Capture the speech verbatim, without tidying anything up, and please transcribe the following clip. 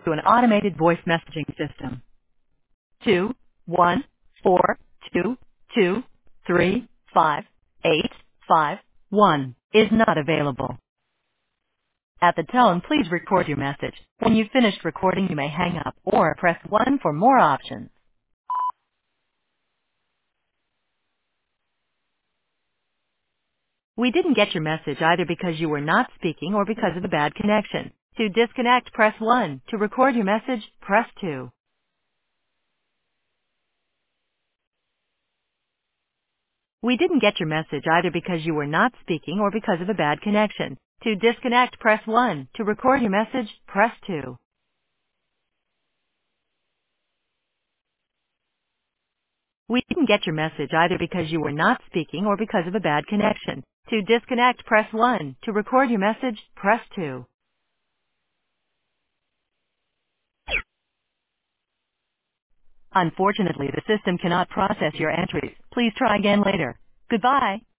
to an automated voice messaging system. Two one four two two three five eight five one is not available. At the tone, please record your message. When you've finished recording, you may hang up or press one for more options. We didn't get your message either because you were not speaking or because of a bad connection. To disconnect, press one. To record your message, press two. We didn't get your message either because you were not speaking or because of a bad connection. To disconnect, press one. To record your message, press two. We didn't get your message either because you were not speaking or because of a bad connection. To disconnect, press one. To record your message, press two. Unfortunately, the system cannot process your entries. Please try again later. Goodbye.